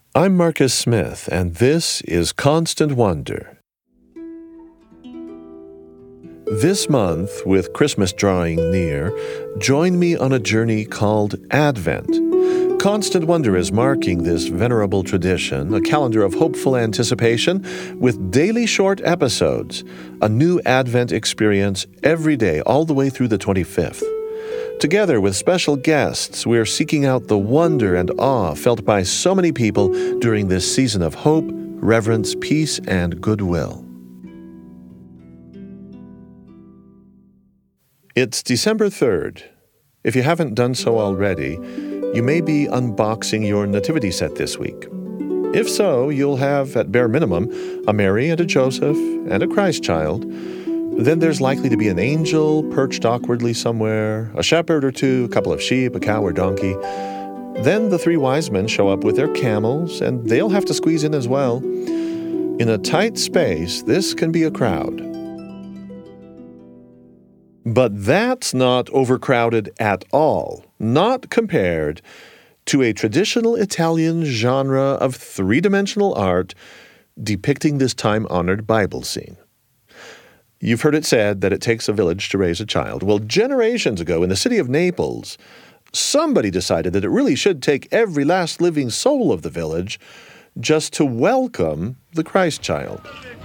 I'm Marcus Smith, and this is Constant Wonder. This month, with Christmas drawing near, join me on a journey called Advent. Constant Wonder is marking this venerable tradition, a calendar of hopeful anticipation with daily short episodes, a new Advent experience every day all the way through the 25th. Together with special guests, we're seeking out the wonder and awe felt by so many people during this season of hope, reverence, peace, and goodwill. It's December 3rd. If you haven't done so already, you may be unboxing your nativity set this week. If so, you'll have, at bare minimum, a Mary and a Joseph and a Christ child. Then there's likely to be an angel perched awkwardly somewhere, a shepherd or two, a couple of sheep, a cow or donkey. Then the three wise men show up with their camels, and they'll have to squeeze in as well. In a tight space, this can be a crowd. But that's not overcrowded at all, not compared to a traditional Italian genre of three-dimensional art depicting this time-honored Bible scene. You've heard it said that it takes a village to raise a child. Well, generations ago in the city of Naples, somebody decided that it really should take every last living soul of the village just to welcome the Christ child.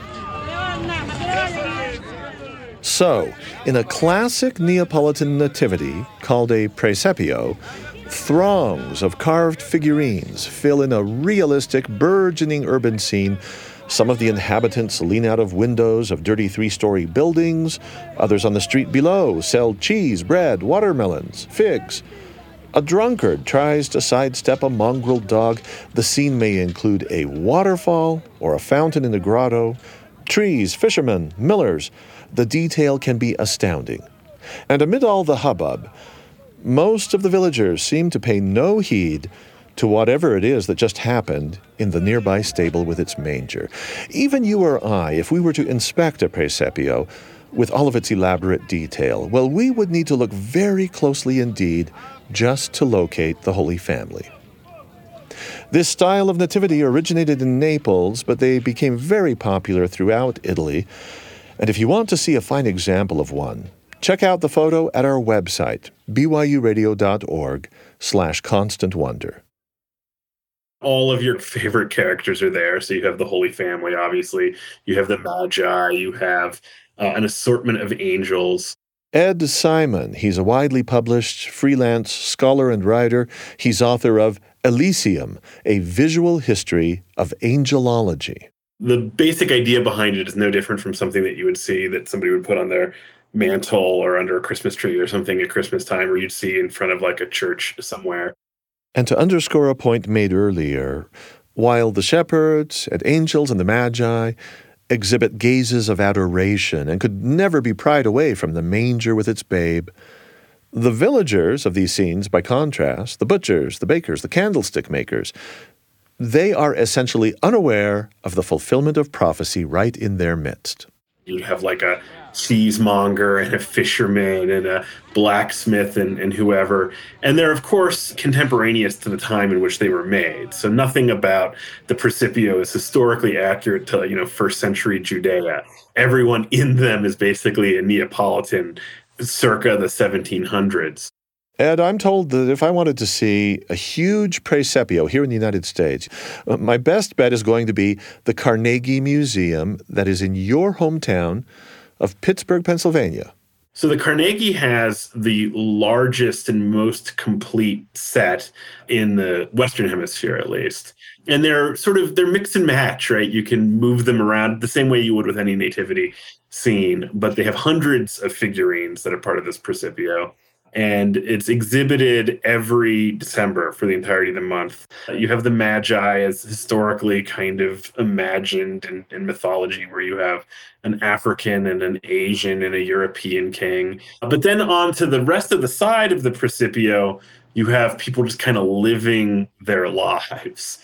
So, in a classic Neapolitan nativity called a presepio, throngs of carved figurines fill in a realistic, burgeoning urban scene. Some of the inhabitants lean out of windows of dirty three-story buildings. Others on the street below sell cheese, bread, watermelons, figs. A drunkard tries to sidestep a mongrel dog. The scene may include a waterfall or a fountain in a grotto, trees, fishermen, millers. The detail can be astounding. And amid all the hubbub, most of the villagers seem to pay no heed to whatever it is that just happened in the nearby stable with its manger. Even you or I, if we were to inspect a presepio with all of its elaborate detail, well, we would need to look very closely indeed just to locate the Holy Family. This style of nativity originated in Naples, but they became very popular throughout Italy. And if you want to see a fine example of one, check out the photo at our website, byuradio.org/constantwonder. All of your favorite characters are there. So you have the Holy Family, obviously. You have the Magi. You have an assortment of angels. Ed Simon, he's a widely published freelance scholar and writer. He's author of Elysium, a visual history of angelology. The basic idea behind it is no different from something that you would see that somebody would put on their mantle or under a Christmas tree or something at Christmas time, or you'd see in front of like a church somewhere. And to underscore a point made earlier, while the shepherds and angels and the Magi exhibit gazes of adoration and could never be pried away from the manger with its babe, the villagers of these scenes, by contrast, the butchers, the bakers, the candlestick makers, they are essentially unaware of the fulfillment of prophecy right in their midst. You'd have like a cheesemonger and a fisherman and a blacksmith and whoever. And they're, of course, contemporaneous to the time in which they were made. So nothing about the Presepio is historically accurate to, first century Judea. Everyone in them is basically a Neapolitan circa the 1700s. Ed, I'm told that if I wanted to see a huge presepio here in the United States, my best bet is going to be the Carnegie Museum that is in your hometown of Pittsburgh, Pennsylvania. So the Carnegie has the largest and most complete set in the Western Hemisphere, at least. And they're mix and match, right? You can move them around the same way you would with any nativity scene, but they have hundreds of figurines that are part of this Presepio. And it's exhibited every December for the entirety of the month. You have the Magi as historically kind of imagined in mythology, where you have an African and an Asian and a European king. But then on to the rest of the side of the Presepio, you have people just kind of living their lives.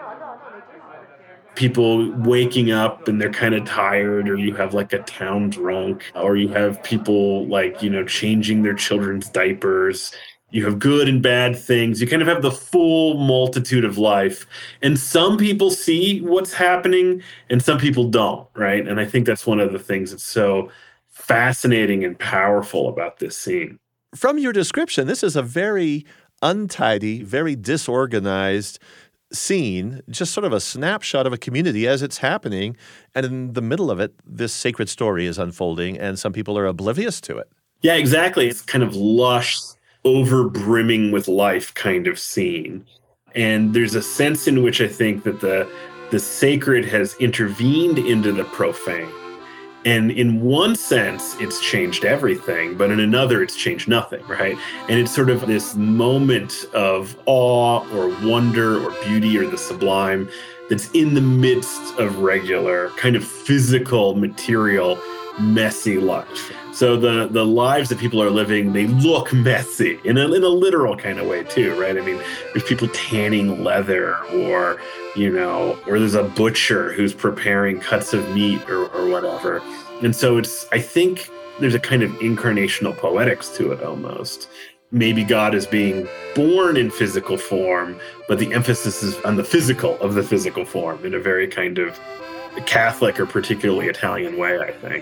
People waking up and they're kind of tired, or you have like a town drunk, or you have people changing their children's diapers. You have good and bad things. You kind of have the full multitude of life. And some people see what's happening and some people don't, right? And I think that's one of the things that's so fascinating and powerful about this scene. From your description, this is a very untidy, very disorganized scene, just sort of a snapshot of a community as it's happening. And in the middle of it, this sacred story is unfolding, and some people are oblivious to it. Yeah, exactly. It's kind of lush, over brimming with life kind of scene. And there's a sense in which I think that the sacred has intervened into the profane. And in one sense, it's changed everything, but in another, it's changed nothing, right? And it's sort of this moment of awe or wonder or beauty or the sublime that's in the midst of regular, kind of physical, material, messy life. So the lives that people are living, they look messy in a literal kind of way too, right? I mean, there's people tanning leather, or or there's a butcher who's preparing cuts of meat or whatever. And so I think there's a kind of incarnational poetics to it almost. Maybe God is being born in physical form, but the emphasis is on the physical of the physical form in a very kind of Catholic or particularly Italian way, I think.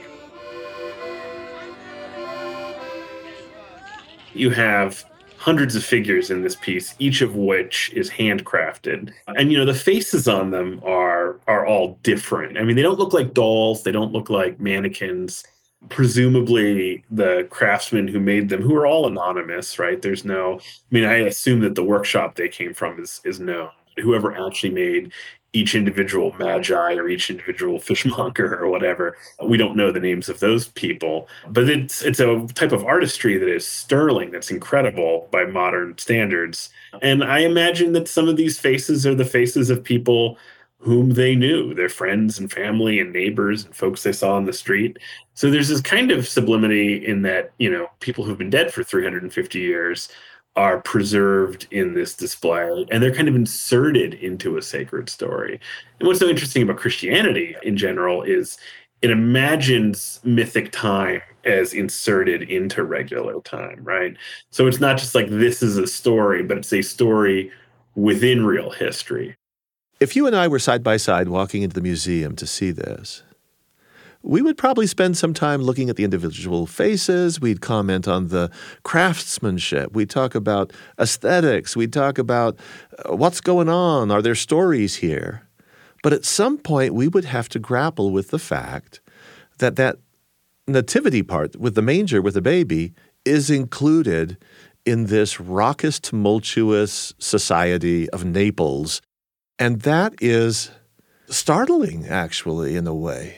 You have hundreds of figures in this piece, each of which is handcrafted. And the faces on them are all different. I mean, they don't look like dolls, they don't look like mannequins. Presumably the craftsmen who made them, who are all anonymous, right? I assume that the workshop they came from is known. Whoever actually made each individual magi or each individual fishmonger or whatever, we don't know the names of those people. But it's a type of artistry that is sterling, that's incredible by modern standards. And I imagine that some of these faces are the faces of people whom they knew, their friends and family and neighbors and folks they saw on the street. So there's this kind of sublimity in that, people who've been dead for 350 years are preserved in this display, and they're kind of inserted into a sacred story. And what's so interesting about Christianity in general is it imagines mythic time as inserted into regular time, right? So it's not just like this is a story, but it's a story within real history. If you and I were side by side walking into the museum to see this, we would probably spend some time looking at the individual faces. We'd comment on the craftsmanship. We'd talk about aesthetics. We'd talk about what's going on. Are there stories here? But at some point, we would have to grapple with the fact that nativity part with the manger, with the baby, is included in this raucous, tumultuous society of Naples. And that is startling, actually, in a way.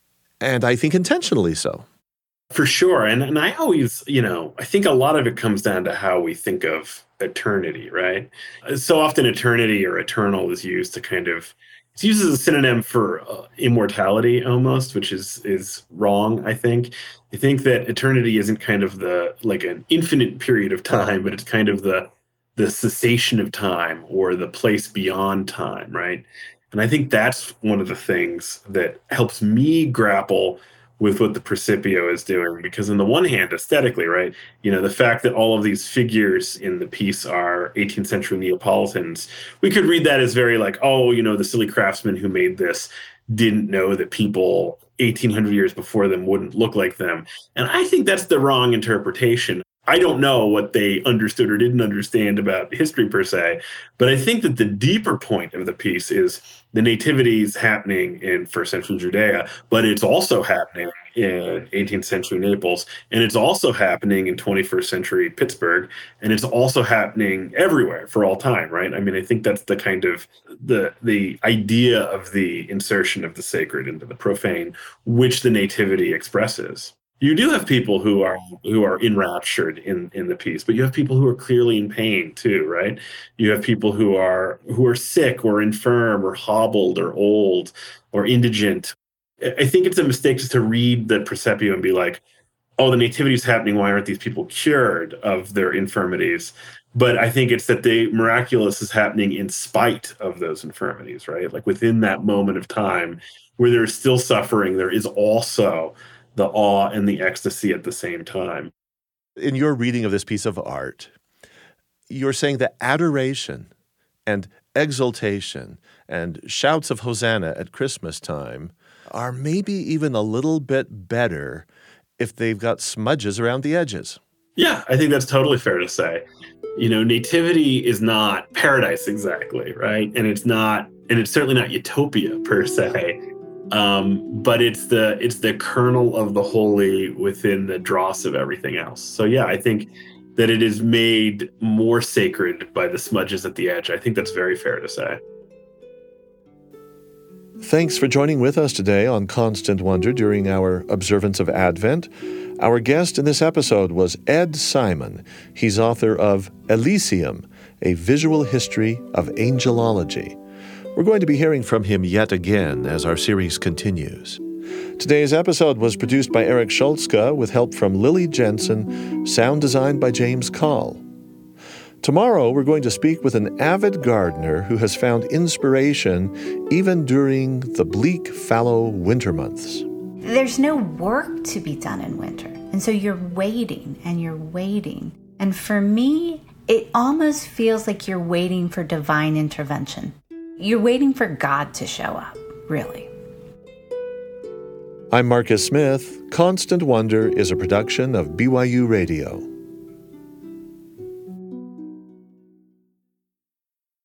And I think intentionally so. For sure. And I always, I think a lot of it comes down to how we think of eternity, right? So often eternity or eternal is used to it's used as a synonym for immortality almost, which is wrong, I think. I think that eternity isn't kind of like an infinite period of time, but it's kind of the cessation of time or the place beyond time, right? And I think that's one of the things that helps me grapple with what the Principio is doing. Because on the one hand, aesthetically, right, the fact that all of these figures in the piece are 18th century Neapolitans, we could read that as very like, the silly craftsman who made this didn't know that people 1800 years before them wouldn't look like them. And I think that's the wrong interpretation. I don't know what they understood or didn't understand about history per se, but I think that the deeper point of the piece is the nativity is happening in first century Judea, but it's also happening in 18th century Naples, and it's also happening in 21st century Pittsburgh, and it's also happening everywhere for all time, right? I mean, I think that's the kind of the idea of the insertion of the sacred into the profane, which the nativity expresses. You do have people who are enraptured in the piece, but you have people who are clearly in pain too, right? You have people who are sick or infirm or hobbled or old or indigent. I think it's a mistake just to read the Principio and be like, oh, the nativity is happening. Why aren't these people cured of their infirmities? But I think it's that the miraculous is happening in spite of those infirmities, right? Like within that moment of time where there's still suffering, there is also the awe and the ecstasy at the same time. In your reading of this piece of art, you're saying that adoration and exultation and shouts of Hosanna at Christmas time are maybe even a little bit better if they've got smudges around the edges. Yeah, I think that's totally fair to say. Nativity is not paradise exactly, right? And it's certainly not utopia per se. But it's the kernel of the holy within the dross of everything else. So yeah, I think that it is made more sacred by the smudges at the edge. I think that's very fair to say. Thanks for joining with us today on Constant Wonder during our observance of Advent. Our guest in this episode was Ed Simon. He's author of Elysium, a visual history of angelology. We're going to be hearing from him yet again as our series continues. Today's episode was produced by Eric Schultzka with help from Lily Jensen, sound design by James Call. Tomorrow, we're going to speak with an avid gardener who has found inspiration even during the bleak, fallow winter months. There's no work to be done in winter, and so you're waiting and you're waiting. And for me, it almost feels like you're waiting for divine intervention. You're waiting for God to show up, really. I'm Marcus Smith. Constant Wonder is a production of BYU Radio.